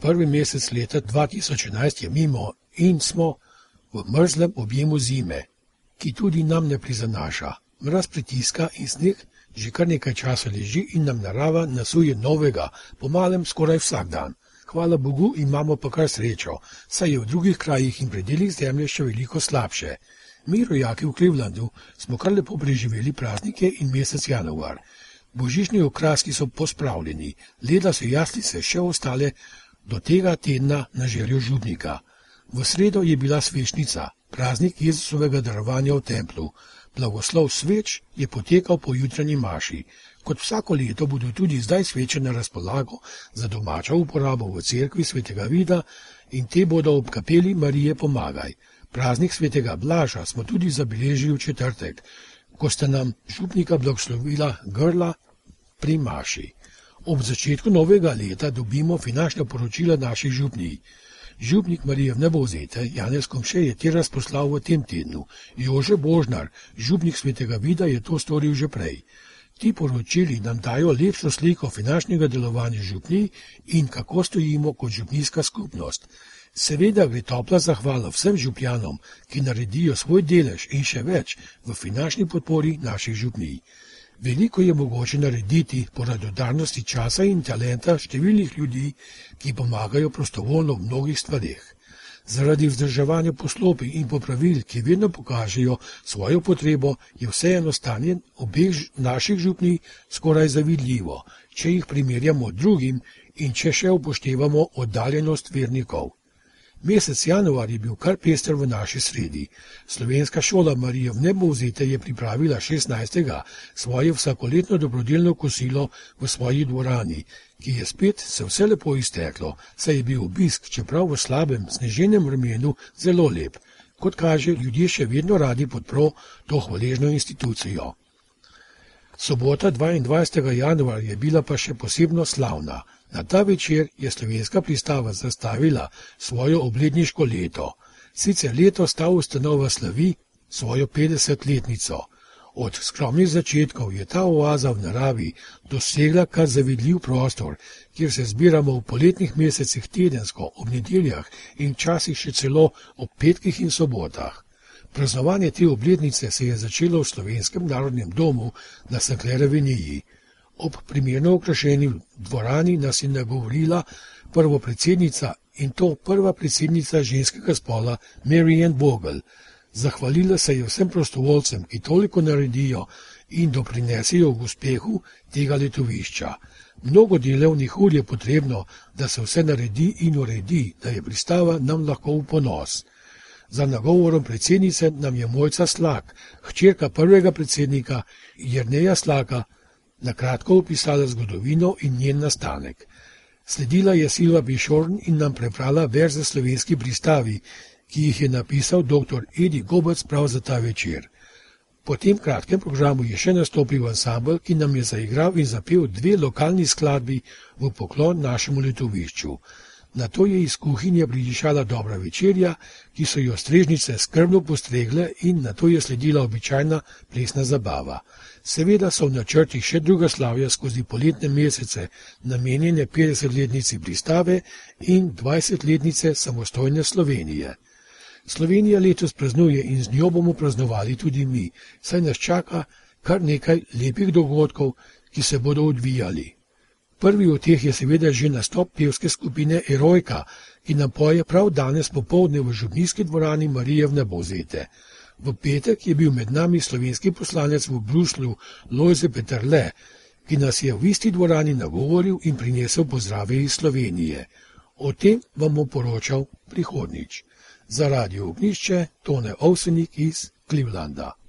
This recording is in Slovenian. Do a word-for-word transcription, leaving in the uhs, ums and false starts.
prvi mesec leta dva tisoč enajst je mimo in smo v mrzlem objemu zime, ki tudi nam ne prizanaša. Mraz pritiska in sneg že kar nekaj časa leži in nam narava nasuje novega, pomalem skoraj vsak dan. Hvala Bogu imamo pa kar srečo, saj je v drugih krajih in predelih zemlje še veliko slabše. Mi, rojaki v Clevelandu, smo kar lepo preživeli praznike in mesec januar. Božični okraski so pospravljeni, leda so jaslice še ostale do tega tedna na željo župnika. V sredo je bila svečnica, praznik Jezusovega darovanja v templu. Blagoslov sveč je potekal po jutranji maši. Kot vsako leto bodo tudi zdaj sveče na razpolago za domačo uporabo v cerkvi svetega Vida in te bodo ob kapeli Marije Pomagaj. Praznik svetega Blaža smo tudi zabeležili v četrtek, ko sta nam župnika blagoslovila grla pri maši. Ob začetku novega leta dobimo finančna poročila naših župnij. Župnik Marije Vnebovzete, Janez Komše, je te razposlal v tem tednu. Jože Božnar, župnik svetega Vida, je to storil že prej. Ti poročili nam dajo lepšo sliko finančnega delovanja župnij in kako stojimo kot župnijska skupnost. Seveda gre topla zahvala vsem župljanom, ki naredijo svoj delež in še več v finančni podpori naših župnij. Veliko je mogoče narediti po radodarnosti časa in talenta številnih ljudi, ki pomagajo prostovoljno v mnogih stvareh. Zaradi vzdrževanja poslopij in popravil, ki vedno pokažejo svojo potrebo, je vseeno stanje obeh naših župnij skoraj zavidljivo, če jih primerjamo drugim in če še upoštevamo oddaljenost vernikov. Mesec januar je bil kar pester v naši sredi. Slovenska šola Marije Vnebovzete je pripravila šestnajstega svoje vsakoletno dobrodelno kosilo v svoji dvorani, ki je spet se vse lepo izteklo, saj je bil obisk, čeprav v slabem sneženem vremenu, zelo lep. Kot kaže, ljudje še vedno radi podpro to hvaležno institucijo. Sobota dvaindvajsetega januarja je bila pa še posebno slavna. Na ta večer je slovenska pristava zastavila svojo obletniško leto. Sicer letos ta ustanova slavi svojo petdesetletnico. Od skromnih začetkov je ta oaza v naravi dosegla kar zavidljiv prostor, kjer se zbiramo v poletnih mesecih tedensko, ob nedeljah in včasih še celo ob petkih in sobotah. Praznovanje te obletnice se je začelo v Slovenskem narodnem domu na Sanklerovi niji. Ob primerno okrašeni dvorani nas je nagovorila prvopredsednica in to prva predsednica ženskega spola Mary Ann Bogle. Zahvalila se je vsem prostovoljcem, ki toliko naredijo in doprinesejo k uspehu tega letovišča. Mnogo delovnih ur je potrebno, da se vse naredi in uredi, da je pristava nam lahko v ponos. Za nagovorom predsednice nam je Mojca Slak, hčerka prvega predsednika Jerneja Slaka, na kratko opisala zgodovino in njen nastanek. Sledila je Silva Bišorn in nam prebrala verz za slovenski pristavi, ki jih je napisal doktor Edi Gobec prav za ta večer. Po tem kratkem programu je še nastopil ansambel, ki nam je zaigral in zapel dve lokalni skladbi v poklon našemu letovišču. Nato je iz kuhinje pridišala dobra večerja, ki so jo strežnice skrbno postregle in nato je sledila običajna plesna zabava. Seveda so v načrtih še druga slavja skozi poletne mesece, namenjene petdesetletnici pristave in dvajsetletnice samostojne Slovenije. Slovenija letos praznuje in z njo bomo praznovali tudi mi, saj nas čaka kar nekaj lepih dogodkov, ki se bodo odvijali. Prvi od teh je seveda že nastop pevske skupine Erojka, ki nam poje prav danes popoldne v župnijski dvorani Marije Vnebovzete. V petek je bil med nami slovenski poslanec v Bruslju Lojze Peterle, ki nas je v isti dvorani nagovoril in prinesel pozdrave iz Slovenije. O tem vam bom poročal prihodnjič. Za Radio Ognjišče Tone Ovsenik iz Clevelanda.